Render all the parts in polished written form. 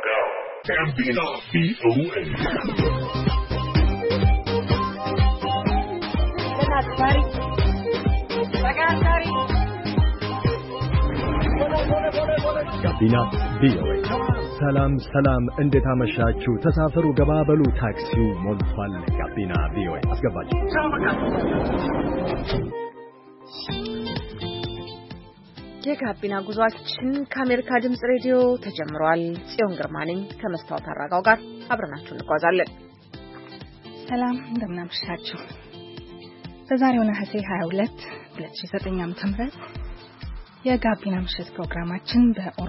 Gambino VOA. Gambino VOA. ሰላም እንዴት አመሻችሁ ተሳፈሩ ገባበሉ ታክሲው ሞልቷል ጋቢና ቪኦኤ አስገባችሁ የጋቢና ጉዟችን ከአሜሪካ ድምጽ ሬዲዮ ተጀምሯል ጽዮን ግርማ ነኝ ከመስታወት አራጋው ጋር አብረናችሁ እንጓዛለን ሰላም እንደምን አመሻችሁ በዛሬው ነሐሴ 22 2009 ዓ.ም የጋቢና ምሽት ፕሮግራማችን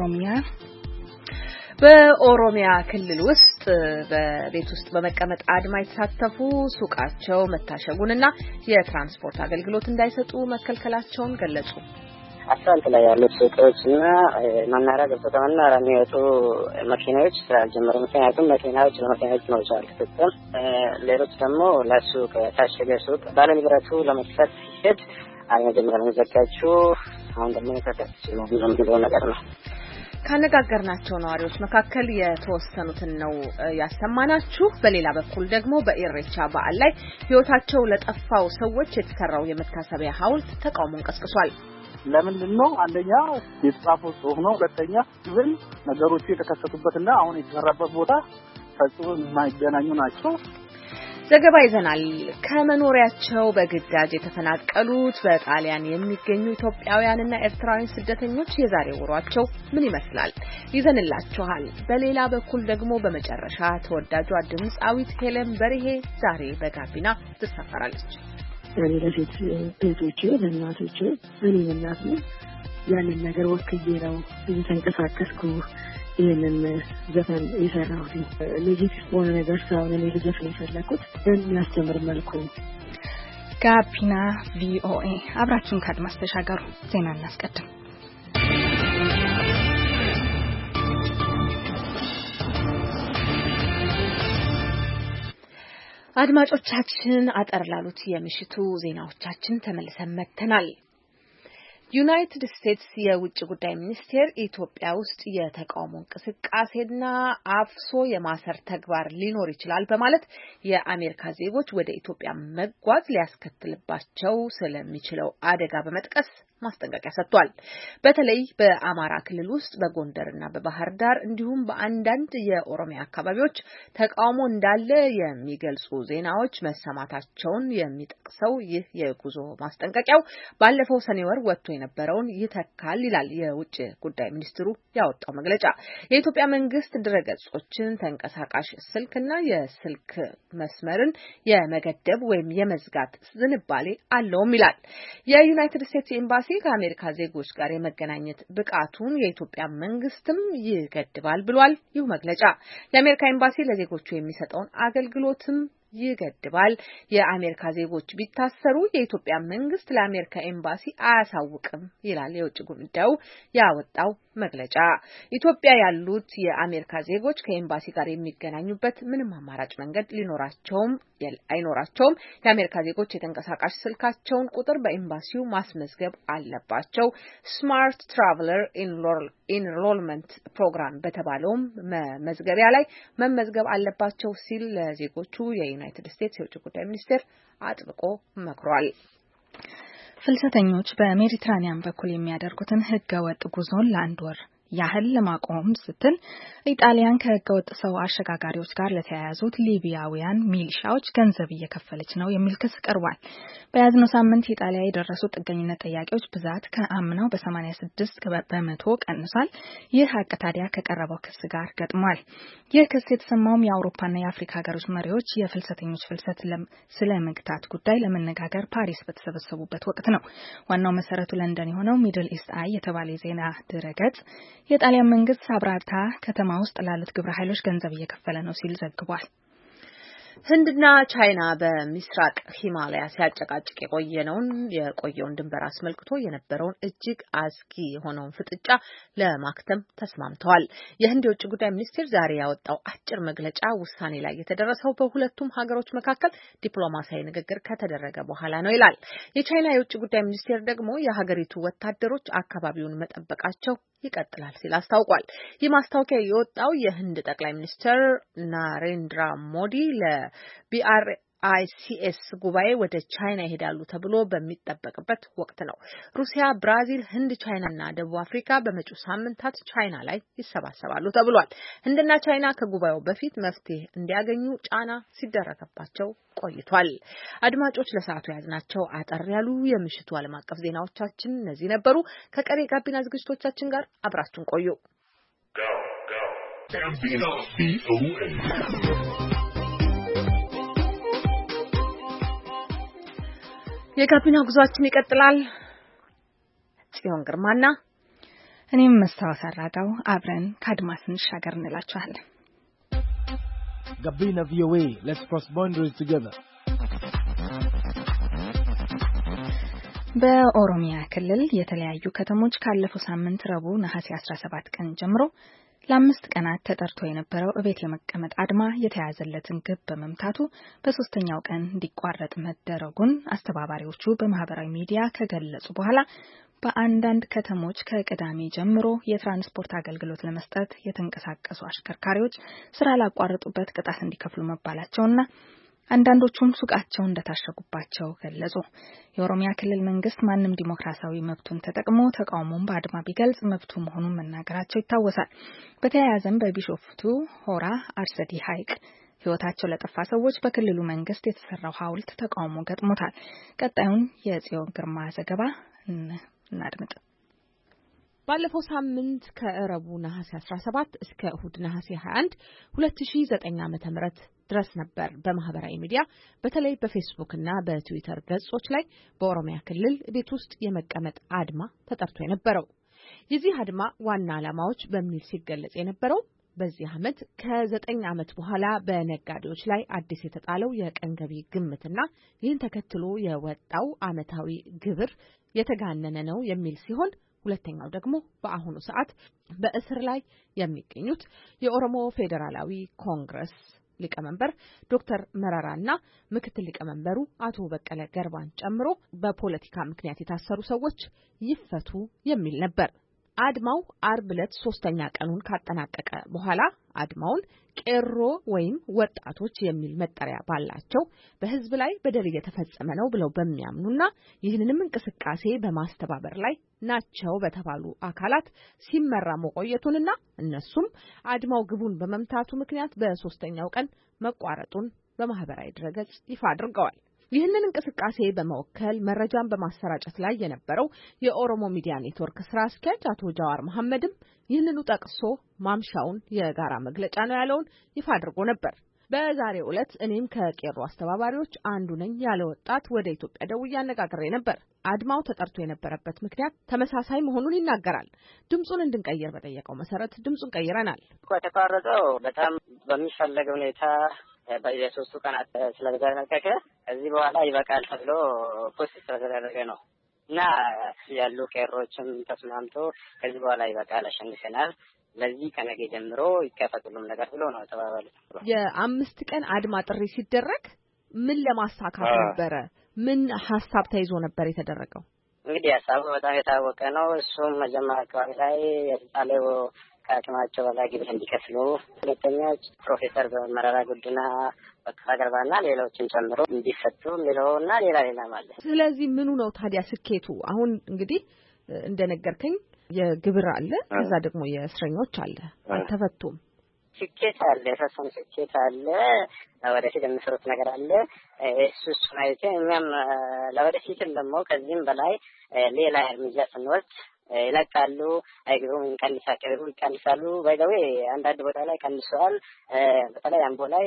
በኦሮሚያ ክልል ውስጥ በቤት ውስጥ በመቀመጥ አድማ የተሳተፉ ሱቃቸው መታሸጉንና የትራንስፖርት አገልግሎት እንዳይሰጡ መከልከላቸውን ገለጹ። አስፋልት ላይ ያሉት ሱቆችና መናኸሪያ ገብተው ከመናኸሪያ የሚወጡ መኪናዎች ስራ ጀመሩ። ምክንያቱም መኪናዎች ለመኪናዎች መውጫ አልተሰጠም። ሌሎች ደግሞ ለሱቅ ታሸገ ሱቅ ባለንብረቱ ለመክፈት ሲሄድ መጀመሪያ ዘጋችሁ፣ አሁን ደግሞ ተከታትሎ የሚለው ነገር ነው። ካነጋገርናቸው ነዋሪዎች መካከል የተወሰኑትን ነው ያሰማናችሁ። በሌላ በኩል ደግሞ በኢሬቻ በዓል ላይ ሕይወታቸው ለጠፋው ሰዎች የተሰራው የመታሰቢያ ሐውልት ተቃውሞን ቀስቅሷል። ለምንድን ነው? አንደኛ የተጻፈው ጽሑፍ ነው። ሁለተኛ ግን ነገሮቹ የተከሰቱበትና አሁን የተሰራበት ቦታ ፈጽሞ የማይገናኙ ናቸው። ዘገባ ይዘናል። ከመኖሪያቸው በግዳጅ የተፈናቀሉት በጣሊያን የሚገኙ ኢትዮጵያውያንና ኤርትራውያን ስደተኞች የዛሬ ውሏቸው ምን ይመስላል ይዘንላችኋል። በሌላ በኩል ደግሞ በመጨረሻ ተወዳጇ ድምጻዊት ሄለን በርሄ ዛሬ በጋቢና ትሳፈራለች። እኔ ለሴት እህቶቼ ለእናቶቼ እኔ እናት ነኝ። ያንን ነገር ወክዬ ነው እየተንቀሳቀስኩ ይህንን ዘፈን የሰራሁት። ኔጌቲቭ በሆነ ነገር ሳይሆን እኔ ልዘፍን የፈለኩት በሚያስተምር መልኩ። ጋቢና ቪኦኤ አብራችሁን ከአድማስ ተሻገሩ። ዜና እናስቀድም። አድማጮቻችን አጠር ላሉት የምሽቱ ዜናዎቻችን ተመልሰን መጥተናል። ዩናይትድ ስቴትስ የውጭ ጉዳይ ሚኒስቴር ኢትዮጵያ ውስጥ የተቃውሞ እንቅስቃሴና አፍሶ የማሰር ተግባር ሊኖር ይችላል በማለት የአሜሪካ ዜጎች ወደ ኢትዮጵያ መጓዝ ሊያስከትልባቸው ስለሚችለው አደጋ በመጥቀስ ማስጠንቀቂያ ሰጥቷል። በተለይ በአማራ ክልል ውስጥ በጎንደርና በባህር ዳር እንዲሁም በአንዳንድ የኦሮሚያ አካባቢዎች ተቃውሞ እንዳለ የሚገልጹ ዜናዎች መሰማታቸውን የሚጠቅሰው ይህ የጉዞ ማስጠንቀቂያው ባለፈው ሰኔ ወር ወጥቶ የነበረውን ይተካል ይላል የውጭ ጉዳይ ሚኒስትሩ ያወጣው መግለጫ። የኢትዮጵያ መንግስት ድረገጾችን፣ ተንቀሳቃሽ ስልክና የስልክ መስመርን የመገደብ ወይም የመዝጋት ዝንባሌ አለውም ይላል። የዩናይትድ ስቴትስ ኤምባሲ ከአሜሪካ ዜጎች ጋር የመገናኘት ብቃቱን የኢትዮጵያ መንግስትም ይገድባል ብሏል። ይህ መግለጫ የአሜሪካ ኤምባሲ ለዜጎቹ የሚሰጠውን አገልግሎትም ይገድባል። የአሜሪካ ዜጎች ቢታሰሩ የኢትዮጵያ መንግስት ለአሜሪካ ኤምባሲ አያሳውቅም ይላል የውጭ ጉዳዩ ያወጣው መግለጫ። ኢትዮጵያ ያሉት የአሜሪካ ዜጎች ከኤምባሲ ጋር የሚገናኙበት ምንም አማራጭ መንገድ አይኖራቸውም። የአሜሪካ ዜጎች የተንቀሳቃሽ ስልካቸውን ቁጥር በኤምባሲው ማስመዝገብ አለባቸው። ስማርት ትራቨለር ኢንሮልመንት ፕሮግራም በተባለውም መመዝገቢያ ላይ መመዝገብ አለባቸው ሲል ለዜጎቹ የዩናይትድ ስቴትስ የውጭ ጉዳይ ሚኒስቴር አጥብቆ መክሯል። ፍልሰተኞች በሜዲትራኒያን በኩል የሚያደርጉትን ህገወጥ ጉዞን ለአንድ ወር ያህል ለማቆም ስትል ኢጣሊያን ከህገወጥ ሰው አሸጋጋሪዎች ጋር ለተያያዙት ሊቢያውያን ሚሊሻዎች ገንዘብ እየከፈለች ነው የሚል ክስ ቀርቧል። በያዝነው ሳምንት ኢጣሊያ የደረሱ ጥገኝነት ጠያቂዎች ብዛት ከአምናው በ86 በመቶ ቀንሷል። ይህ ሀቅ ታዲያ ከቀረበው ክስ ጋር ገጥሟል። ይህ ክስ የተሰማውም የአውሮፓና የአፍሪካ ሀገሮች መሪዎች የፍልሰተኞች ፍልሰት ስለመግታት ጉዳይ ለመነጋገር ፓሪስ በተሰበሰቡበት ወቅት ነው። ዋናው መሰረቱ ለንደን የሆነው ሚድል ኢስት አይ የተባለ የዜና ድረገጽ የጣሊያን መንግስት ሳብራታ ከተማ ውስጥ ላሉት ግብረ ኃይሎች ገንዘብ እየከፈለ ነው ሲል ዘግቧል። ህንድና ቻይና በምስራቅ ሂማላያ ሲያጨቃጭቅ የቆየውን ድንበር አስመልክቶ የነበረውን እጅግ አስጊ የሆነውን ፍጥጫ ለማክተም ተስማምተዋል። የህንድ የውጭ ጉዳይ ሚኒስቴር ዛሬ ያወጣው አጭር መግለጫ ውሳኔ ላይ የተደረሰው በሁለቱም ሀገሮች መካከል ዲፕሎማሲያዊ ንግግር ከተደረገ በኋላ ነው ይላል። የቻይና የውጭ ጉዳይ ሚኒስቴር ደግሞ የሀገሪቱ ወታደሮች አካባቢውን መጠበቃቸው ይቀጥላል ሲል አስታውቋል። ይህ ማስታወቂያ የወጣው የህንድ ጠቅላይ ሚኒስትር ናሬንድራ ሞዲ ለቢአርአይሲኤስ ጉባኤ ወደ ቻይና ይሄዳሉ ተብሎ በሚጠበቅበት ወቅት ነው። ሩሲያ፣ ብራዚል፣ ህንድ፣ ቻይናና ደቡብ አፍሪካ በመጪው ሳምንታት ቻይና ላይ ይሰባሰባሉ ተብሏል። ህንድና ቻይና ከጉባኤው በፊት መፍትሄ እንዲያገኙ ጫና ሲደረግባቸው ቆይቷል። አድማጮች ለሰዓቱ ያዝናቸው አጠር ያሉ የምሽቱ ዓለም አቀፍ ዜናዎቻችን እነዚህ ነበሩ። ከቀሪ ጋቢና ዝግጅቶቻችን ጋር አብራችሁን ቆዩ። የጋቢና ጉዟችን ይቀጥላል። ጽዮን ግርማና እኔም መስታወት አራጋው አብረን ከአድማስ እንሻገር እንላችኋለን። Gabina VOA, let's cross boundaries together. በኦሮሚያ ክልል የተለያዩ ከተሞች ካለፈው ሳምንት ረቡዕ ነሐሴ 17 ቀን ጀምሮ ለ5 ቀናት ተጠርቶ የነበረው እቤት የመቀመጥ አድማ የተያዘለትን ግብ በመምታቱ በሶስተኛው ቀን እንዲቋረጥ መደረጉን አስተባባሪዎቹ በማህበራዊ ሚዲያ ከገለጹ በኋላ በአንዳንድ ከተሞች ከቅዳሜ ጀምሮ የትራንስፖርት አገልግሎት ለመስጠት የተንቀሳቀሱ አሽከርካሪዎች ስራ ላቋረጡበት ቅጣት እንዲከፍሉ መባላቸውና አንዳንዶቹም ሱቃቸው እንደታሸጉባቸው ገለጹ። የኦሮሚያ ክልል መንግስት ማንም ዲሞክራሲያዊ መብቱን ተጠቅሞ ተቃውሞውን በአድማ ቢገልጽ መብቱ መሆኑን መናገራቸው ይታወሳል። በተያያዘም በቢሾፍቱ ሆራ አርሰዲ ሐይቅ ህይወታቸው ለጠፋ ሰዎች በክልሉ መንግስት የተሰራው ሐውልት ተቃውሞ ገጥሞታል። ቀጣዩን የጽዮን ግርማ ዘገባ እናድምጥ። ባለፈው ሳምንት ከረቡ ነሐሴ 17 እስከ እሁድ ነሐሴ 21 2009 ዓ.ም ድረስ ነበር በማህበራዊ ሚዲያ በተለይ በፌስቡክ እና በትዊተር ገጾች ላይ በኦሮሚያ ክልል ቤት ውስጥ የመቀመጥ አድማ ተጠርቶ የነበረው። የዚህ አድማ ዋና ዓላማዎች በሚል ሲገለጽ የነበረው በዚህ ዓመት ከ9 ዓመት በኋላ በነጋዴዎች ላይ አዲስ የተጣለው የቀን ገቢ ግምትና ይህን ተከትሎ የወጣው ዓመታዊ ግብር የተጋነነ ነው የሚል ሲሆን ሁለተኛው ደግሞ በአሁኑ ሰዓት በእስር ላይ የሚገኙት የኦሮሞ ፌዴራላዊ ኮንግረስ ሊቀመንበር ዶክተር መረራና ምክትል ሊቀመንበሩ አቶ በቀለ ገርባን ጨምሮ በፖለቲካ ምክንያት የታሰሩ ሰዎች ይፈቱ የሚል ነበር። አድማው አርብ ዕለት 3ኛ ቀኑን ካጠናቀቀ በኋላ አድማውን ቄሮ ወይም ወጣቶች የሚል መጠሪያ ባላቸው በህዝብ ላይ በደል እየተፈጸመ ነው ብለው በሚያምኑና ይህንንም እንቅስቃሴ በማስተባበር ላይ ናቸው በተባሉ አካላት ሲመራ መቆየቱንና እነሱም አድማው ግቡን በመምታቱ ምክንያት በ3ኛው ቀን መቋረጡን በማህበራዊ ድረገጽ ይፋ አድርገዋል። ይህንን እንቅስቃሴ በመወከል መረጃን በማሰራጨት ላይ የነበረው የኦሮሞ ሚዲያ ኔትወርክ ስራ አስኪያጅ አቶ ጃዋር መሐመድም ይህንኑ ጠቅሶ ማምሻውን የጋራ መግለጫ ነው ያለውን ይፋ አድርጎ ነበር። በዛሬው ዕለት እኔም ከቄሮ አስተባባሪዎች አንዱ ነኝ ያለ ወጣት ወደ ኢትዮጵያ ደውዬ አነጋግሬ ነበር። አድማው ተጠርቶ የነበረበት ምክንያት ተመሳሳይ መሆኑን ይናገራል። ድምጹን እንድንቀይር በጠየቀው መሰረት ድምጹን ቀይረናል። የተቋረጠው በጣም በሚፈለግ ሁኔታ በየሶስቱ ቀናት ስለተደረገ ከዚህ በኋላ ይበቃል ተብሎ ፖስት ስለተደረገ ነው እና ያሉ ቄሮችም ተስማምቶ ከዚህ በኋላ ይበቃል አሸንፈናል፣ ለዚህ ከነገ ጀምሮ ይከፈቱልም ነገር ብሎ ነው ተባባሉ። የ5 ቀን አድማ ጥሪ ሲደረግ ምን ለማሳካት ነበረ? ምን ሐሳብ ተይዞ ነበር የተደረገው? እንግዲህ ሐሳቡ በጣም የታወቀ ነው። እሱም መጀመሪያ አካባቢ ላይ የተጣለው ከአቅማቸው በላይ ግብር እንዲከፍሉ፣ ሁለተኛው ፕሮፌሰር መረራ ጉዲና፣ በቀለ ገርባና ሌሎችን ጨምሮ እንዲፈቱ የሚለውና ሌላ ማለት። ስለዚህ ምኑ ነው ታዲያ ስኬቱ? አሁን እንግዲህ እንደነገርከኝ የግብር አለ፣ ከዛ ደግሞ የእስረኞች አለ፣ አልተፈቱም። ስኬት አለ፣ የፈሰም ስኬት አለ፣ ለወደፊት የሚሰሩት ነገር አለ። እሱ ማለት እኛም ለወደፊትም ደግሞ ከዚህም በላይ ሌላ እርምጃ ስንወስድ ይለቃሉ፣ አይግሩም ይቀንሳሉ። ባይዘዌ አንዳንድ ቦታ ላይ ቀንሷል። በተለይ አምቦ ላይ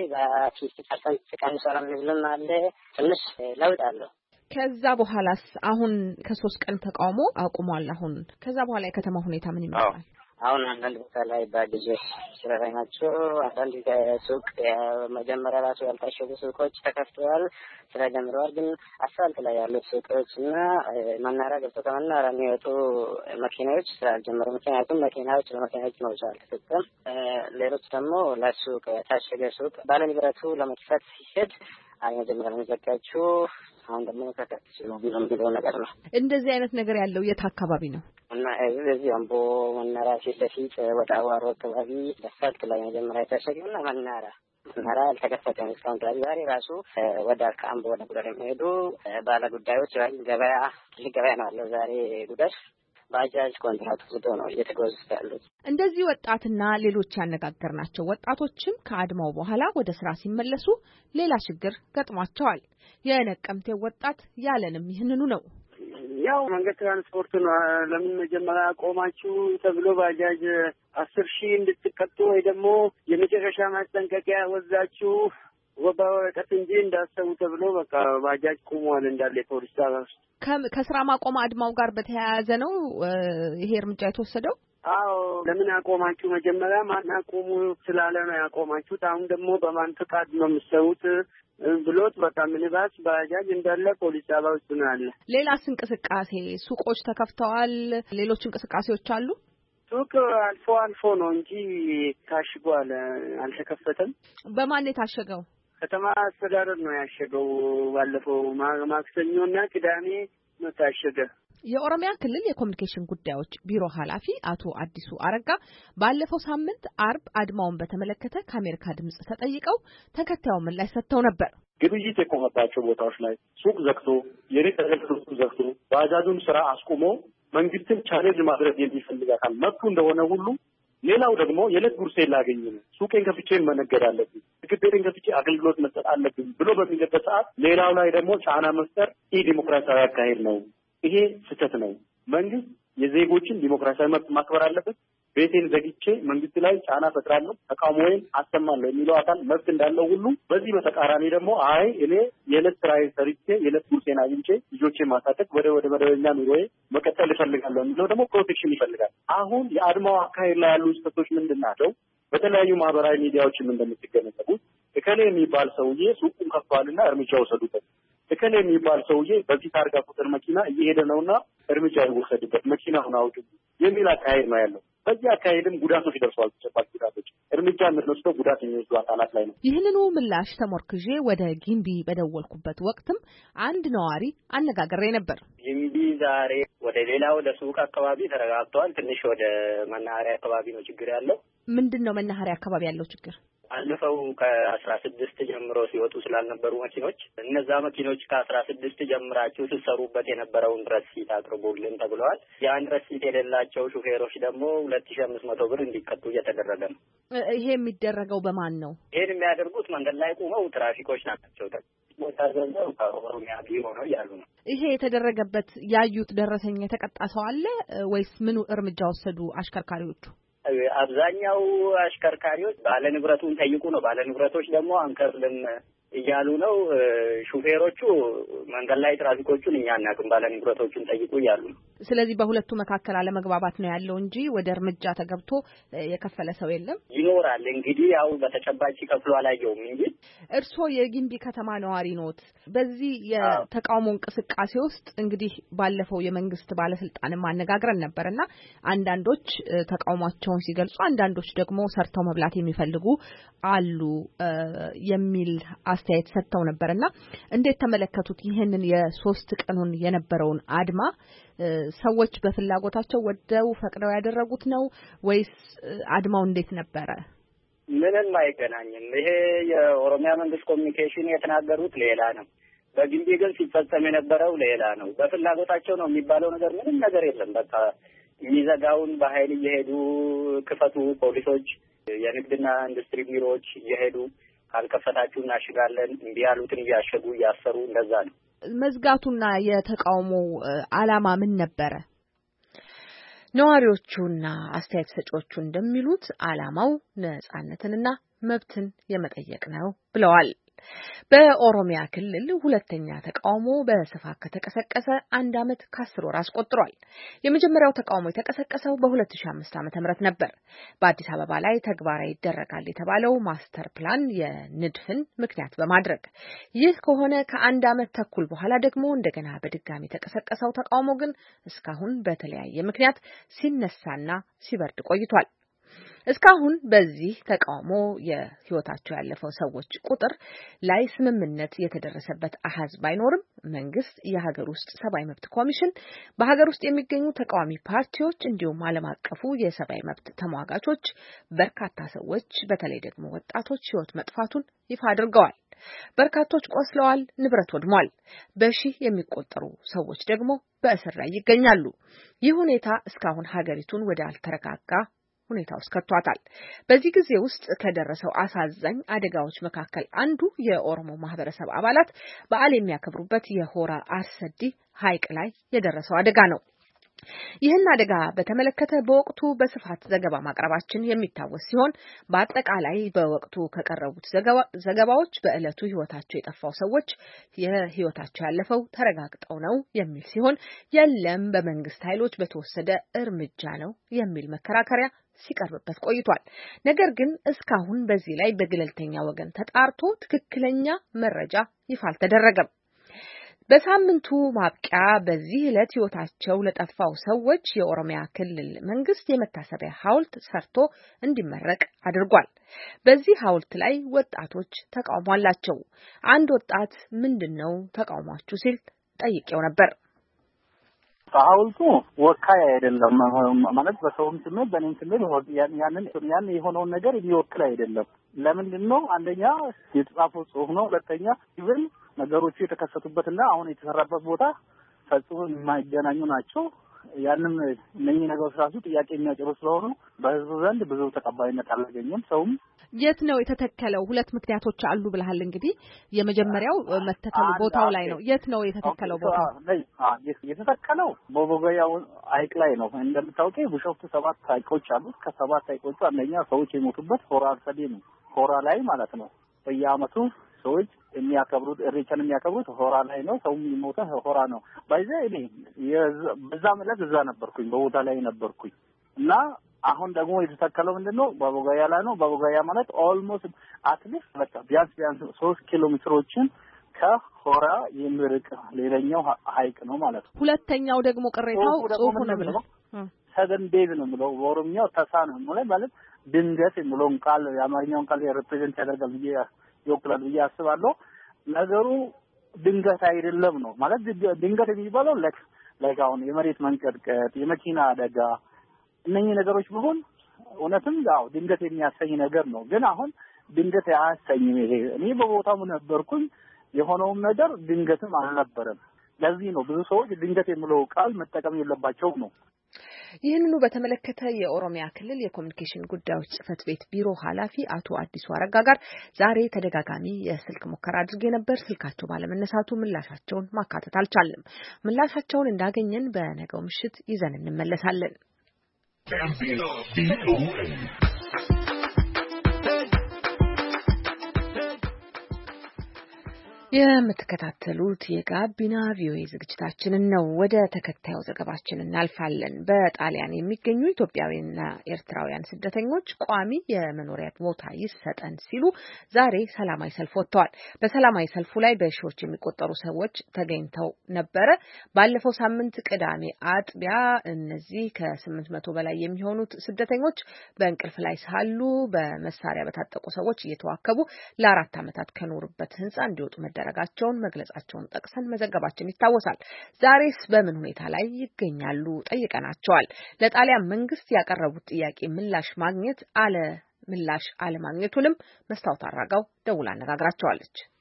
በ50% ቀንሷል ምንም አለ። ትንሽ ለውጥ አለው። ከዛ በኋላስ አሁን ከ3 ቀን ተቃውሞ አቁሟል። አሁን ከዛ በኋላ የከተማ ሁኔታ ምን ይመስላል? አሁን አንዳንድ ቦታ ላይ ባጃጆች ስራ ላይ ናቸው። አንዳንድ ሱቅ መጀመሪያ ራሱ ያልታሸጉ ሱቆች ተከፍተዋል፣ ስራ ጀምረዋል። ግን አስፋልት ላይ ያሉት ሱቆች እና መናኸሪያ ገብተው ከመናኸሪያ የሚወጡ መኪናዎች ስራ አልጀመሩም። ምክንያቱም መኪናዎች ለመኪናዎች መውጫ አልተሰጠም። ሌሎች ደግሞ ለሱቅ የታሸገ ሱቅ ባለንብረቱ ለመክፈት ሲሄድ መጀመሪያ የሚዘጋችው አሁን ደግሞ ተከትሎ የሚለው ነገር ነው። እንደዚህ አይነት ነገር ያለው የት አካባቢ ነው? እና እዚህ አምቦ መናኸሪያ ፊት ለፊት ወደ አዋሮ አካባቢ አስፋልት ላይ መጀመሪያ የታሸገውና መናኸሪያ አልተከፈተም እስካሁን ድረስ። ዛሬ ራሱ ወደ ከአምቦ ወደ ጉደር የሚሄዱ ባለ ጉዳዮች ገበያ ትልቅ ገበያ ነው ያለው ዛሬ ጉደር ባጃጅ ኮንትራት ወስዶ ነው እየተጓዙ ያሉት። እንደዚህ ወጣትና ሌሎች ያነጋገርናቸው ወጣቶችም ከአድማው በኋላ ወደ ስራ ሲመለሱ ሌላ ችግር ገጥሟቸዋል። የነቀምቴው ወጣት ያለንም ይህንኑ ነው። ያው መንገድ ትራንስፖርት ነው። ለምን መጀመሪያ ቆማችሁ ተብሎ ባጃጅ 10,000 እንድትቀጡ ወይ ደግሞ የመጨረሻ ማስጠንቀቂያ ወዛችሁ ወባወቀት እንጂ እንዳሰቡ ተብሎ በቃ ባጃጅ ቆሟል እንዳለ ፖሊስ ጣቢያ ውስጥ። ከስራ ማቆም አድማው ጋር በተያያዘ ነው ይሄ እርምጃ የተወሰደው? አዎ ለምን አቆማችሁ? መጀመሪያ ማን አቆሙ ስላለ ነው ያቆማችሁት። አሁን ደግሞ በማን ፈቃድ ነው የምትሰሩት ብሎት በቃ ሚኒባስ ባጃጅ እንዳለ ፖሊስ ጣቢያ ውስጥ ነው ያለ። ሌላስ እንቅስቃሴ? ሱቆች ተከፍተዋል። ሌሎች እንቅስቃሴዎች አሉ? ሱቅ አልፎ አልፎ ነው እንጂ ታሽጓል፣ አልተከፈተም። በማን የታሸገው? ከተማ አስተዳደር ነው ያሸገው። ባለፈው ማክሰኞና ቅዳሜ ነው ታሸገ። የኦሮሚያ ክልል የኮሚኒኬሽን ጉዳዮች ቢሮ ኃላፊ አቶ አዲሱ አረጋ ባለፈው ሳምንት አርብ አድማውን በተመለከተ ከአሜሪካ ድምጽ ተጠይቀው ተከታዩን ምላሽ ሰጥተው ነበር። ግብይት የቆመባቸው ቦታዎች ላይ ሱቅ ዘግቶ የቤት አገልግሎት ዘግቶ ባጃጁን ስራ አስቆሞ መንግስትን ቻሌንጅ ማድረግ የሚፈልግ አካል መብቱ እንደሆነ ሁሉ ሌላው ደግሞ የዕለት ጉርሴን ላገኝ ነው፣ ሱቄን ከፍቼ መነገድ አለብኝ፣ ግቤን ከፍቼ አገልግሎት መስጠት አለብኝ ብሎ በሚልበት ሰዓት ሌላው ላይ ደግሞ ጫና መፍጠር ዲሞክራሲያዊ አካሄድ ነው። ይሄ ስህተት ነው። መንግስት የዜጎችን ዲሞክራሲያዊ መብት ማክበር አለበት። ቤቴን ዘግቼ መንግስት ላይ ጫና ፈጥራለሁ፣ ተቃውሞዬን አሰማለሁ የሚለው አካል መብት እንዳለው ሁሉ በዚህ በተቃራኒ ደግሞ አይ እኔ የዕለት ስራዬን ሰርቼ የዕለት ጉርሴን አግኝቼ ልጆቼን ማሳደግ ወደ መደበኛ ኑሮዬ መቀጠል እፈልጋለሁ የሚለው ደግሞ ፕሮቴክሽን ይፈልጋል። አሁን የአድማው አካሄድ ላይ ያሉ ስህተቶች ምንድን ናቸው? በተለያዩ ማህበራዊ ሚዲያዎችም እንደምትገነዘቡት እከሌ የሚባል ሰውዬ ሱቁን ከፍቷልና እርምጃ ወሰዱበት፣ እከሌ የሚባል ሰውዬ በዚህ ታርጋ ቁጥር መኪና እየሄደ ነውና እርምጃ ይወሰድበት፣ መኪናውን አውጡ የሚል አካሄድ ነው ያለው። በዚህ አካሄድም ጉዳቶች ደርሰዋል። ተጨባጭ ጉዳቶች እርምጃ የምንወስደው ጉዳት የሚወስዱ አካላት ላይ ነው። ይህንኑ ምላሽ ተሞርክዤ ወደ ጊምቢ በደወልኩበት ወቅትም አንድ ነዋሪ አነጋግሬ ነበር። ጊምቢ ዛሬ ወደ ሌላ ወደ ሱቅ አካባቢ ተረጋግተዋል። ትንሽ ወደ መናኸሪያ አካባቢ ነው ችግር ያለው። ምንድን ነው መናኸሪያ አካባቢ ያለው ችግር? አለፈው ከ16 ጀምሮ ሲወጡ ስላልነበሩ መኪኖች እነዛ መኪኖች ከ16 ጀምራችሁ ስትሰሩበት የነበረውን ረሲት አቅርቡልን ተብለዋል። ያን ረሲት የሌላቸው ሹፌሮች ደግሞ 2500 ብር እንዲቀጡ እየተደረገ ነው። ይሄ የሚደረገው በማን ነው? ይሄን የሚያደርጉት መንገድ ላይ ቆመው ትራፊኮች ናቸው። ቦታ ዘንዘው ከኦሮሚያ ቢሮ ነው ያሉ ነው። ይሄ የተደረገበት ያዩት ደረሰኝ የተቀጣ ሰው አለ ወይስ ምን እርምጃ ወሰዱ አሽከርካሪዎቹ? አብዛኛው አሽከርካሪዎች ባለንብረቱን ጠይቁ ነው። ባለንብረቶች ደግሞ አንከፍልም እያሉ ነው። ሹፌሮቹ መንገድ ላይ ትራፊኮቹን እኛ አናውቅም፣ ባለንብረቶቹን ጠይቁ እያሉ ነው። ስለዚህ በሁለቱ መካከል አለመግባባት ነው ያለው እንጂ ወደ እርምጃ ተገብቶ የከፈለ ሰው የለም። ይኖራል እንግዲህ ያው በተጨባጭ ከፍሎ አላየውም እንጂ። እርስዎ የጊምቢ ከተማ ነዋሪ ኖት። በዚህ የተቃውሞ እንቅስቃሴ ውስጥ እንግዲህ ባለፈው የመንግስት ባለስልጣንም አነጋግረን ነበርና አንዳንዶች ተቃውሟቸውን ሲገልጹ፣ አንዳንዶች ደግሞ ሰርተው መብላት የሚፈልጉ አሉ የሚል አስተያየት ሰጥተው ነበርና እንዴት ተመለከቱት? ይሄንን የ3 ቀኑን የነበረውን አድማ ሰዎች በፍላጎታቸው ወደው ፈቅደው ያደረጉት ነው ወይስ አድማው እንዴት ነበረ? ምንም አይገናኝም። ይሄ የኦሮሚያ መንግስት ኮሚኒኬሽን የተናገሩት ሌላ ነው። በጊምቢ ግን ሲፈጸም የነበረው ሌላ ነው። በፍላጎታቸው ነው የሚባለው ነገር ምንም ነገር የለም። በቃ የሚዘጋውን በኃይል እየሄዱ ክፈቱ፣ ፖሊሶች፣ የንግድና ኢንዱስትሪ ቢሮዎች እየሄዱ ካልከፈታችሁ እናሽጋለን፣ እምቢ ያሉትን እያሸጉ እያሰሩ እንደዛ ነው። መዝጋቱና የተቃውሞው ዓላማ ምን ነበረ? ነዋሪዎቹና አስተያየት ሰጪዎቹ እንደሚሉት ዓላማው ነጻነትንና መብትን የመጠየቅ ነው ብለዋል። በኦሮሚያ ክልል ሁለተኛ ተቃውሞ በስፋት ከተቀሰቀሰ 1 ዓመት ከ10 ወር አስቆጥሯል። የመጀመሪያው ተቃውሞ የተቀሰቀሰው በ2005 ዓ.ም ነበር። በአዲስ አበባ ላይ ተግባራዊ ይደረጋል የተባለው ማስተር ፕላን የንድፍን ምክንያት በማድረግ ይህ ከሆነ ከ1 ዓመት ተኩል በኋላ ደግሞ እንደገና በድጋሚ የተቀሰቀሰው ተቃውሞ ግን እስካሁን በተለያየ ምክንያት ሲነሳና ሲበርድ ቆይቷል። እስካሁን በዚህ ተቃውሞ የህይወታቸው ያለፈው ሰዎች ቁጥር ላይ ስምምነት የተደረሰበት አሃዝ ባይኖርም መንግስት፣ የሀገር ውስጥ ሰብአዊ መብት ኮሚሽን፣ በሀገር ውስጥ የሚገኙ ተቃዋሚ ፓርቲዎች እንዲሁም ዓለም አቀፉ የሰብአዊ መብት ተሟጋቾች በርካታ ሰዎች በተለይ ደግሞ ወጣቶች ህይወት መጥፋቱን ይፋ አድርገዋል። በርካቶች ቆስለዋል፣ ንብረት ወድሟል። በሺህ የሚቆጠሩ ሰዎች ደግሞ በእስር ላይ ይገኛሉ። ይህ ሁኔታ እስካሁን ሀገሪቱን ወደ አልተረጋጋ ሁኔታ ውስጥ ከቷታል። በዚህ ጊዜ ውስጥ ከደረሰው አሳዛኝ አደጋዎች መካከል አንዱ የኦሮሞ ማህበረሰብ አባላት በዓል የሚያከብሩበት የሆራ አርሰዲ ሐይቅ ላይ የደረሰው አደጋ ነው። ይህን አደጋ በተመለከተ በወቅቱ በስፋት ዘገባ ማቅረባችን የሚታወስ ሲሆን በአጠቃላይ በወቅቱ ከቀረቡት ዘገባዎች በዕለቱ ህይወታቸው የጠፋው ሰዎች የህይወታቸው ያለፈው ተረጋግጠው ነው የሚል ሲሆን የለም በመንግስት ኃይሎች በተወሰደ እርምጃ ነው የሚል መከራከሪያ ሲቀርብበት ቆይቷል። ነገር ግን እስካሁን በዚህ ላይ በገለልተኛ ወገን ተጣርቶ ትክክለኛ መረጃ ይፋ አልተደረገም። በሳምንቱ ማብቂያ በዚህ ዕለት ህይወታቸው ለጠፋው ሰዎች የኦሮሚያ ክልል መንግስት የመታሰቢያ ሐውልት ሰርቶ እንዲመረቅ አድርጓል። በዚህ ሐውልት ላይ ወጣቶች ተቃውሞ አላቸው። አንድ ወጣት ምንድነው ተቃውሟችሁ ሲል ጠይቄው ነበር። ሐውልቱ ወካይ አይደለም ማለት በሰውም ስሜት በእኔም ስሜት ያን የሆነውን ነገር የሚወክል አይደለም። ለምንድን ነው? አንደኛ የተጻፈው ጽሑፍ ነው። ሁለተኛ ኢቭን ነገሮቹ የተከሰቱበትና አሁን የተሰራበት ቦታ ፈጽሞ የማይገናኙ ናቸው። ያንን እነኚህ ነገሮች ራሱ ጥያቄ የሚያጭሩ ስለሆኑ በህዝቡ ዘንድ ብዙ ተቀባይነት አላገኘም። ሰውም የት ነው የተተከለው? ሁለት ምክንያቶች አሉ ብለሃል። እንግዲህ የመጀመሪያው መተከሉ ቦታው ላይ ነው። የት ነው የተተከለው ቦታው? የተተከለው በቦጋያው ሐይቅ ላይ ነው። እንደምታውቂው ቢሾፍቱ 7 ሐይቆች አሉት። ከ7 ሐይቆቹ አንደኛ ሰዎች የሞቱበት ሆራ አርሰዲ ነው። ሆራ ላይ ማለት ነው። በየዓመቱ ሰዎች የሚያከብሩት እሬቻን የሚያከብሩት ሆራ ላይ ነው። ሰው የሚሞተው ሆራ ነው። ባይዘ እኔ በዛ ማለት እዛ ነበርኩኝ፣ በቦታ ላይ ነበርኩኝ እና አሁን ደግሞ የተተከለው ምንድነው? በቦጋያ ላይ ነው። በቦጋያ ማለት ኦልሞስት አትሊስት በቃ ቢያንስ 3 ኪሎ ሜትሮችን ከሆራ የሚርቅ ሌላኛው ሐይቅ ነው ማለት ነው። ሁለተኛው ደግሞ ቅሬታው ጽሁፉ ነው ብለው ሰደን ዴዝ ነው ብለው በኦሮምኛው ተሳ ነው ማለት ድንገት የሚለውን ቃል የአማርኛውን ቃል ሪፕሬዘንት ያደርጋል ብዬ ይወክላል ብዬ አስባለሁ። ነገሩ ድንገት አይደለም ነው ማለት ድንገት የሚባለው ላይክ አሁን የመሬት መንቀጥቀጥ፣ የመኪና አደጋ እነኚህ ነገሮች ቢሆን እውነትም ያው ድንገት የሚያሰኝ ነገር ነው። ግን አሁን ድንገት አያሰኝም። ይሄ እኔ በቦታው ነበርኩኝ። የሆነውም ነገር ድንገትም አልነበረም። ለዚህ ነው ብዙ ሰዎች ድንገት የሚለው ቃል መጠቀም የለባቸውም ነው። ይህንኑ በተመለከተ የኦሮሚያ ክልል የኮሚኒኬሽን ጉዳዮች ጽህፈት ቤት ቢሮ ኃላፊ አቶ አዲሱ አረጋ ጋር ዛሬ ተደጋጋሚ የስልክ ሙከራ አድርጌ ነበር። ስልካቸው ባለመነሳቱ ምላሻቸውን ማካተት አልቻልንም። ምላሻቸውን እንዳገኘን በነገው ምሽት ይዘን እንመለሳለን። የምትከታተሉት የጋቢና ቪኦኤ ዝግጅታችንን ነው። ወደ ተከታዩ ዘገባችን እናልፋለን። በጣሊያን የሚገኙ ኢትዮጵያውያንና ኤርትራውያን ስደተኞች ቋሚ የመኖሪያ ቦታ ይሰጠን ሲሉ ዛሬ ሰላማዊ ሰልፍ ወጥተዋል። በሰላማዊ ሰልፉ ላይ በሺዎች የሚቆጠሩ ሰዎች ተገኝተው ነበረ። ባለፈው ሳምንት ቅዳሜ አጥቢያ እነዚህ ከ800 በላይ የሚሆኑት ስደተኞች በእንቅልፍ ላይ ሳሉ በመሳሪያ በታጠቁ ሰዎች እየተዋከቡ ለ4 ዓመታት ከኖሩበት ህንጻ እንዲወጡ መደረጋቸውን መግለጻቸውን ጠቅሰን መዘገባችን ይታወሳል። ዛሬስ በምን ሁኔታ ላይ ይገኛሉ ጠይቀናቸዋል። ለጣሊያን መንግስት ያቀረቡት ጥያቄ ምላሽ አለማግኘቱንም መስታወት አራጋው ደውላ አነጋግራቸዋለች።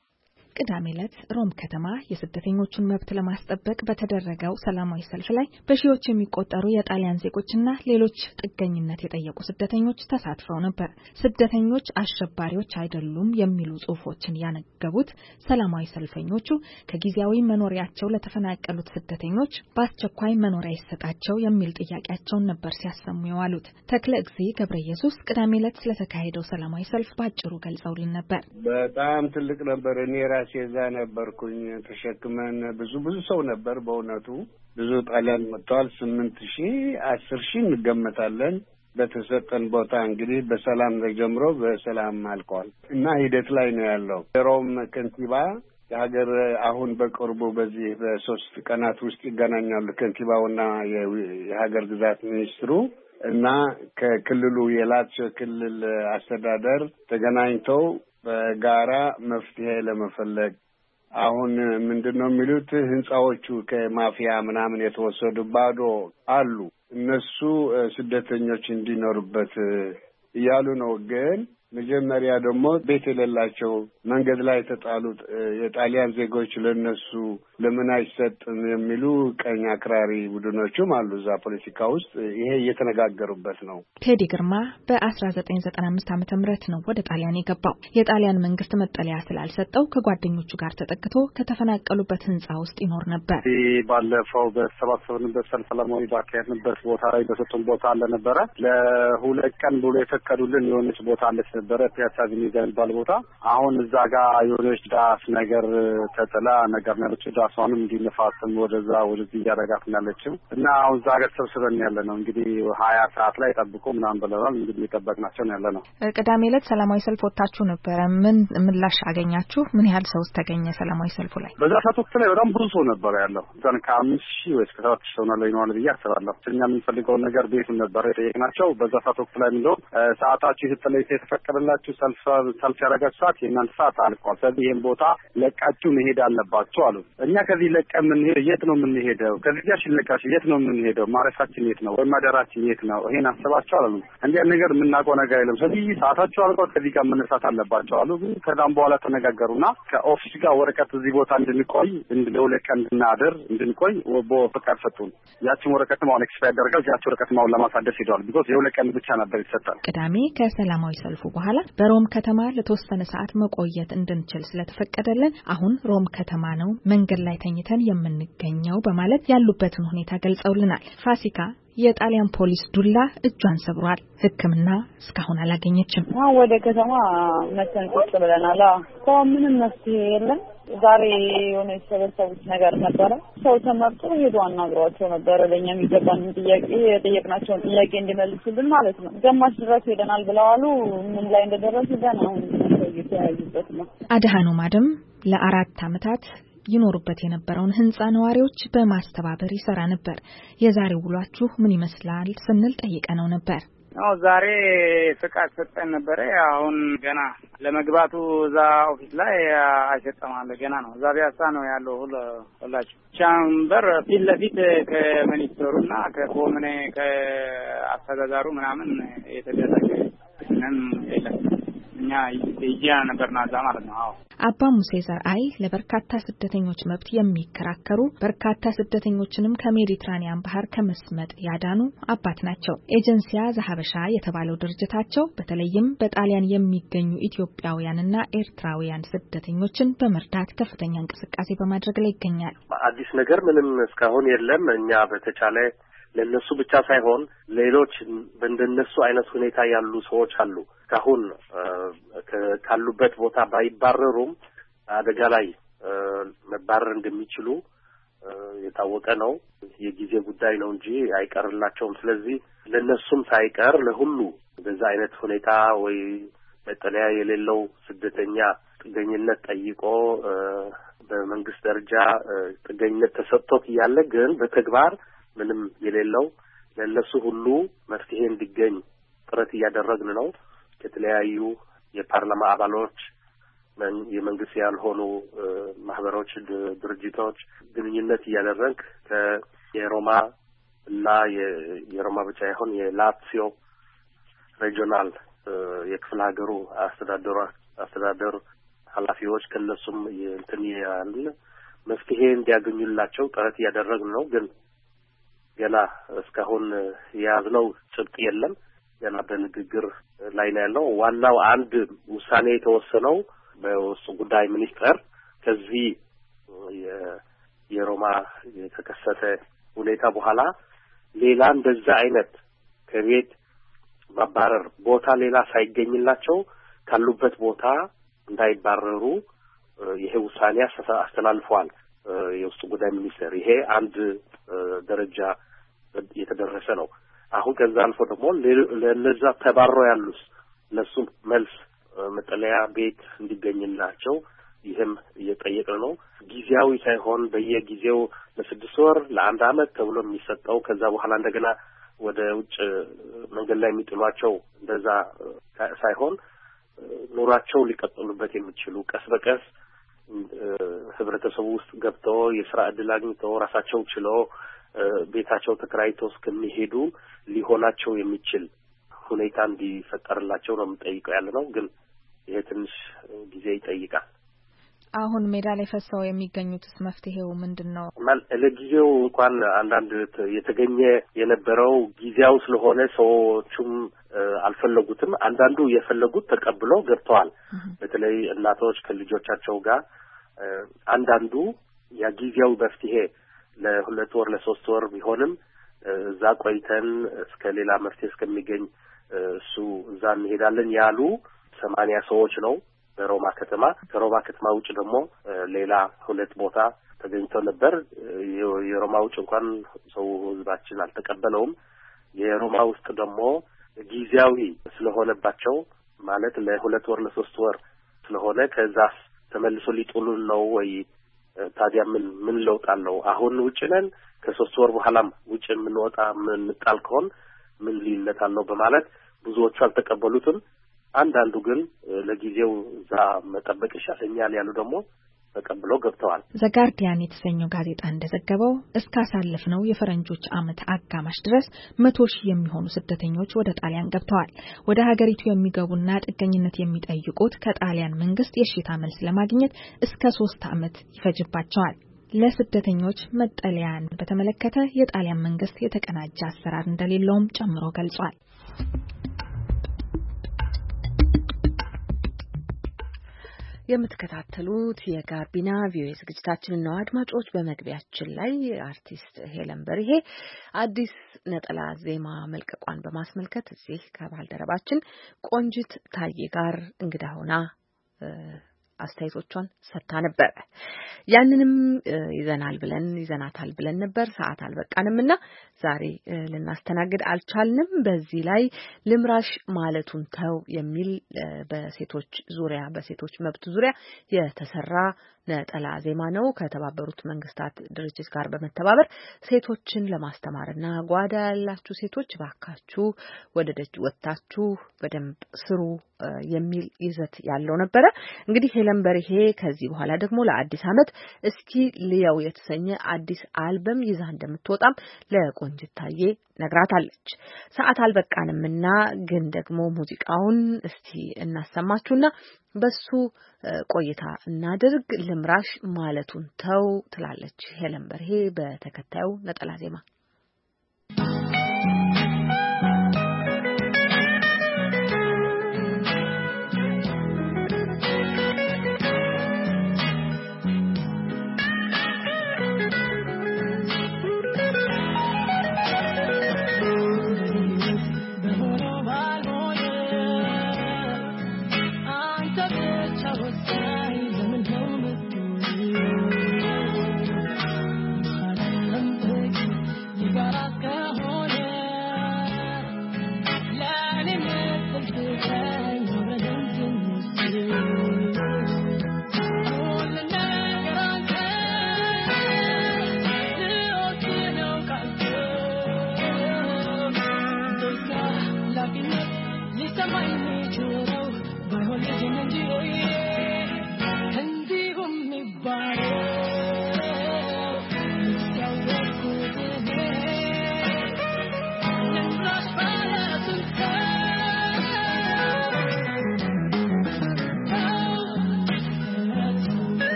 ቅዳሜ ዕለት ሮም ከተማ የስደተኞችን መብት ለማስጠበቅ በተደረገው ሰላማዊ ሰልፍ ላይ በሺዎች የሚቆጠሩ የጣሊያን ዜጎችና ሌሎች ጥገኝነት የጠየቁ ስደተኞች ተሳትፈው ነበር። ስደተኞች አሸባሪዎች አይደሉም የሚሉ ጽሑፎችን ያነገቡት ሰላማዊ ሰልፈኞቹ ከጊዜያዊ መኖሪያቸው ለተፈናቀሉት ስደተኞች በአስቸኳይ መኖሪያ ይሰጣቸው የሚል ጥያቄያቸውን ነበር ሲያሰሙ የዋሉት። ተክለ እግዚእ ገብረ ኢየሱስ ቅዳሜ ዕለት ስለተካሄደው ሰላማዊ ሰልፍ ባጭሩ ገልጸውልን ነበር። በጣም ትልቅ ነበር። እኔ ራሴ እዛ ነበርኩኝ። ተሸክመን ብዙ ሰው ነበር። በእውነቱ ብዙ ጣሊያን መጥተዋል። 8,000 10,000 እንገመታለን። በተሰጠን ቦታ እንግዲህ በሰላም ተጀምሮ በሰላም አልቋል እና ሂደት ላይ ነው ያለው። ሮም ከንቲባ የሀገር አሁን በቅርቡ በዚህ በ3 ቀናት ውስጥ ይገናኛሉ። ከንቲባውና የሀገር ግዛት ሚኒስትሩ እና ከክልሉ የላትሲዮ ክልል አስተዳደር ተገናኝተው በጋራ መፍትሄ ለመፈለግ አሁን ምንድነው የሚሉት ህንጻዎቹ ከማፊያ ምናምን የተወሰዱ ባዶ አሉ። እነሱ ስደተኞች እንዲኖሩበት እያሉ ነው። ግን መጀመሪያ ደግሞ ቤት የሌላቸው መንገድ ላይ የተጣሉት የጣሊያን ዜጎች ለነሱ ለምን አይሰጥም የሚሉ ቀኝ አክራሪ ቡድኖችም አሉ እዛ ፖለቲካ ውስጥ። ይሄ እየተነጋገሩበት ነው። ቴዲ ግርማ በ1995 ዓመተ ምህረት ነው ወደ ጣሊያን የገባው። የጣሊያን መንግስት መጠለያ ስላልሰጠው ከጓደኞቹ ጋር ተጠግቶ ከተፈናቀሉበት ህንጻ ውስጥ ይኖር ነበር። ባለፈው በተሰባሰብንበት ሰላማዊ ባካሄድንበት ቦታ ላይ በሰጡን ቦታ አለ ነበረ። ለ2 ቀን ብሎ የፈቀዱልን የሆነች ቦታ አለች ነበረ፣ ፒያሳ ቪኒጋ የሚባል ቦታ። አሁን እዛ ጋር የሆነች ዳስ ነገር ተጥላ ነገር ነች። ዳሷንም እንዲነፋስም ወደዚህ እያደረጋት ያለችው እና አሁን እዛ ጋር ተሰብስበን ያለ ነው። እንግዲህ 20 ሰዓት ላይ ጠብቆ ምናምን ብለናል። እንግዲህ የጠበቅናቸው ነው ያለ ነው። ቅዳሜ ዕለት ሰላማዊ ሰልፍ ወጣችሁ ነበረ። ምን ምላሽ አገኛችሁ? ምን ያህል ሰው ተገኘ ሰላማዊ ሰልፉ ላይ? በዛ ሰዓት ወቅት ላይ በጣም ብዙ ሰው ነበር ያለው። ዘን ከ5,000 ወይ 7,000 ሰው ነው ይኖራል ብዬ አስባለሁ። እኛ የምንፈልገው ነገር ቤቱን ነበር የጠየቅናቸው። በዛ ሰዓት ወቅት ላይ ምንድነው ሰዓታችሁ የተፈቀደላችሁ ሰልፍ ያደረጋችሁ ሰዓት የእናንተ ሰዓት አልቋል። ስለዚህ ይሄን ቦታ ለቃችሁ መሄድ አለባችሁ አሉ። እኛ ከዚህ ለቀን የምንሄድ የት ነው የምንሄደው? ከዚህ ጋር ሽለቃሽ የት ነው የምንሄደው? ማረፋችን የት ነው? ወይ ማደራችን የት ነው? ይሄን አስባችሁ አሉ። እንዲያ ነገር የምናውቀው ነገር የለም። ስለዚህ ሰዓታችሁ አልቋል፣ ከዚህ ጋር መነሳት አለባችሁ አሉ። ግን ከዛም በኋላ ተነጋገሩና ከኦፊስ ጋር ወረቀት እዚህ ቦታ እንድንቆይ ለ2 ቀን እንድንቆይ ፈቃድ ሰጡን። ያችን ወረቀት ማውን ኤክስፓየር ያደርጋል። ያችን ወረቀት ማውን ለማሳደስ ሄደዋል። ቢኮዝ የ2 ቀን ብቻ ነበር ይሰጣል። ቅዳሜ ከሰላማዊ ሰልፉ በኋላ በሮም ከተማ ለተወሰነ ሰዓት መቆየት እንድንችል ስለተፈቀደልን አሁን ሮም ከተማ ነው መንገድ ላይ ተኝተን የምንገኘው በማለት ያሉበትን ሁኔታ ገልጸውልናል። ፋሲካ የጣሊያን ፖሊስ ዱላ እጇን ሰብሯል። ሕክምና እስካሁን አላገኘችም። ወደ ከተማ መተን ቁጭ ብለናል። ምንም መፍትሄ የለም። ዛሬ የሆነ የተሰበሰቡት ነገር ነበረ። ሰው ተመርጦ ሄዶ አናግሯቸው ነበረ። ለኛ የሚገባንን ጥያቄ የጠየቅናቸውን ጥያቄ እንዲመልሱልን ማለት ነው። ግማሽ ድረስ ሄደናል ብለዋሉ። ምን ላይ እንደደረሱ ገና አሁን እየተያዩበት ነው። አድሃኖም አደም ለ4 ዓመታት ይኖሩበት የነበረውን ህንጻ ነዋሪዎች በማስተባበር ይሰራ ነበር። የዛሬው ውሏችሁ ምን ይመስላል ስንል ጠይቀነው ነበር። ዛሬ ፍቃድ ሰጠን ነበር። አሁን ገና ለመግባቱ እዛ ኦፊስ ላይ አይሰጠማለ ገና ነው። እዛ ቢያሳ ነው ያለው ሁላችሁ ቻምበር ፊት ለፊት ከሚኒስትሩና ከኮሙኔ ከአስተዳዳሩ ምናምን የተደረገ ምንም የለም። እኛ ይያ ነበርና እዛ ማለት ነው። አባ ሙሴ ዘርአይ ለበርካታ ስደተኞች መብት የሚከራከሩ በርካታ ስደተኞችንም ከሜዲትራኒያን ባህር ከመስመጥ ያዳኑ አባት ናቸው። ኤጀንሲያ ዘሐበሻ የተባለው ድርጅታቸው በተለይም በጣሊያን የሚገኙ ኢትዮጵያውያንና ኤርትራውያን ስደተኞችን በመርዳት ከፍተኛ እንቅስቃሴ በማድረግ ላይ ይገኛል። አዲስ ነገር ምንም እስካሁን የለም። እኛ በተቻለ ለነሱ ብቻ ሳይሆን ሌሎች በእንደነሱ አይነት ሁኔታ ያሉ ሰዎች አሉ። ካሁን ካሉበት ቦታ ባይባረሩም አደጋ ላይ መባረር እንደሚችሉ የታወቀ ነው። የጊዜ ጉዳይ ነው እንጂ አይቀርላቸውም። ስለዚህ ለነሱም ሳይቀር ለሁሉ በዛ አይነት ሁኔታ ወይ መጠለያ የሌለው ስደተኛ ጥገኝነት ጠይቆ በመንግስት ደረጃ ጥገኝነት ተሰጥቶት ያለ ግን በተግባር ምንም የሌለው ለነሱ ሁሉ መፍትሄ እንዲገኝ ጥረት እያደረግን ነው። ከተለያዩ የፓርላማ አባሎች የመንግስት ያልሆኑ ማህበሮች ድርጅቶች ግንኙነት እያደረግ ከየሮማ እና የሮማ ብቻ ይሁን የላትሲዮ ሬጂዮናል የክፍለ ሀገሩ አስተዳደር ኃላፊዎች ከነሱም እንትን ያል መፍትሄ እንዲያገኙላቸው ጥረት ያደረግን ነው። ግን ገና እስካሁን ያዝነው ጭብጥ የለም። ገና በንግግር ላይ ነው ያለው። ዋናው አንድ ውሳኔ የተወሰነው በውስጥ ጉዳይ ሚኒስቴር ከዚህ የሮማ የተከሰተ ሁኔታ በኋላ ሌላ እንደዛ አይነት ከቤት ማባረር ቦታ ሌላ ሳይገኝላቸው ካሉበት ቦታ እንዳይባረሩ ይሄ ውሳኔ አስተላልፈዋል የውስጥ ጉዳይ ሚኒስቴር። ይሄ አንድ ደረጃ የተደረሰ ነው። አሁን ከዛ አልፎ ደግሞ ለነዛ ተባረው ያሉት ለሱ መልስ መጠለያ ቤት እንዲገኝላቸው ይሄም እየጠየቅን ነው። ጊዜያዊ ሳይሆን በየጊዜው ለ6 ወር ለ1 አመት ተብሎ የሚሰጠው ከዛ በኋላ እንደገና ወደ ውጭ መንገድ ላይ የሚጥሏቸው እንደዛ ሳይሆን ኑራቸው ሊቀጥሉበት የሚችሉ ቀስ በቀስ ህብረተሰቡ ውስጥ ገብተው የሥራ ዕድል አግኝተው ራሳቸው ችለው ቤታቸው ተከራይተው እስከሚሄዱ ሊሆናቸው የሚችል ሁኔታ እንዲፈጠርላቸው ነው የምንጠይቀው ያለነው። ግን ይሄ ትንሽ ጊዜ ይጠይቃል። አሁን ሜዳ ላይ ፈሰው የሚገኙትስ መፍትሄው ምንድነው? ለጊዜው እንኳን አንዳንድ የተገኘ የነበረው ጊዜያው ስለሆነ ሰዎቹም አልፈለጉትም። አንዳንዱ የፈለጉት ተቀብለው ገብተዋል። በተለይ እናቶች ከልጆቻቸው ጋር አንዳንዱ ያ ጊዜያው መፍትሄ ለ2 ወር ለ3 ወር ቢሆንም እዛ ቆይተን እስከ ሌላ መፍትሄ እስከሚገኝ እሱ እዛ እንሄዳለን ያሉ 80 ሰዎች ነው በሮማ ከተማ። ከሮማ ከተማ ውጭ ደግሞ ሌላ 2 ቦታ ተገኝተው ነበር። የሮማ ውጭ እንኳን ሰው ህዝባችን አልተቀበለውም። የሮማ ውስጥ ደግሞ ጊዜያዊ ስለሆነባቸው ማለት ለ2 ወር ለ3 ወር ስለሆነ ከዛስ ተመልሶ ሊጥሉን ነው ወይ ታዲያ ምን ለውጥ አለው? አሁን ውጭ ነን ከ3 ወር በኋላም ውጭ የምንወጣ ምን ጣል ከሆነ ምን ልዩነት አለው በማለት ብዙዎቹ አልተቀበሉትም። አንዳንዱ ግን ለጊዜው እዛ መጠበቅ ይሻለኛል ያሉ ደግሞ ተቀብለው ገብተዋል። ዘጋርዲያን የተሰኘው ጋዜጣ እንደዘገበው እስካሳለፍነው የፈረንጆች ዓመት አጋማሽ ድረስ 100,000 የሚሆኑ ስደተኞች ወደ ጣሊያን ገብተዋል። ወደ ሀገሪቱ የሚገቡና ጥገኝነት የሚጠይቁት ከጣሊያን መንግስት የሽታ መልስ ለማግኘት እስከ 3 ዓመት ይፈጅባቸዋል። ለስደተኞች መጠለያን በተመለከተ የጣሊያን መንግስት የተቀናጀ አሰራር እንደሌለውም ጨምሮ ገልጿል። የምትከታተሉት የጋቢና ቪኦኤ ዝግጅታችንን ነው። አድማጮች፣ በመግቢያችን ላይ አርቲስት ሄለን በርሄ አዲስ ነጠላ ዜማ መልቀቋን በማስመልከት እዚህ ከባልደረባችን ቆንጅት ታዬ ጋር እንግዳ ሆና አስተያየቶቿን ሰጥታ ነበር። ያንንም ይዘናታል ብለን ነበር። ሰዓት አልበቃንምና ዛሬ ልናስተናግድ አልቻልንም። በዚህ ላይ ልምራሽ ማለቱን ተው የሚል በሴቶች መብት ዙሪያ የተሰራ ነጠላ ዜማ ነው። ከተባበሩት መንግስታት ድርጅት ጋር በመተባበር ሴቶችን ለማስተማርና ጓዳ ያላችሁ ሴቶች ባካችሁ ወደ ደጅ ወጣችሁ በደንብ ስሩ የሚል ይዘት ያለው ነበረ። እንግዲህ ሄለን በርሄ ከዚህ በኋላ ደግሞ ለአዲስ ዓመት እስኪ ልየው የተሰኘ አዲስ አልበም ይዛ እንደምትወጣም ለቆንጅት ታዬ ነግራታለች። ሰዓት አልበቃንምና ግን ደግሞ ሙዚቃውን እስቲ እናሰማችሁና በሱ ቆይታ እናድርግ። ልምራሽ ማለቱን ተው ትላለች ሄለን በርሄ በተከታዩ ነጠላ ዜማ።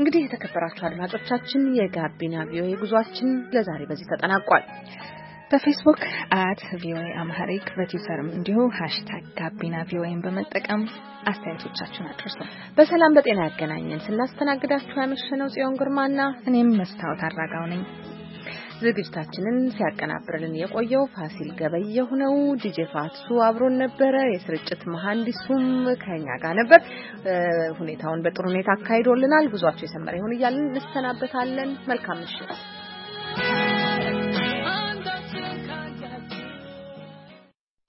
እንግዲህ የተከበራችሁ አድማጮቻችን የጋቢና ቪኦኤ ጉዟችን ለዛሬ በዚህ ተጠናቋል። በፌስቡክ @ቪኦኤ አምሃሪክ በትዊተርም እንዲሁ #ጋቢና ቪኦኤን በመጠቀም አስተያየቶቻችሁን አድርሱ። በሰላም በጤና ያገናኘን። ስናስተናግዳችሁ ያመሸነው ጽዮን ግርማና እኔም መስታወት አድራጋው ነኝ። ዝግጅታችንን ሲያቀናብርልን የቆየው ፋሲል ገበየሁ ነው። ዲጄ ፋትሱ አብሮን ነበረ። የስርጭት መሐንዲሱም ከኛ ጋር ነበር። ሁኔታውን በጥሩ ሁኔታ አካሂዶልናል። ጉዟችሁ የሰመረ ይሁን እያልን እንሰናበታለን። መልካም ምሽት።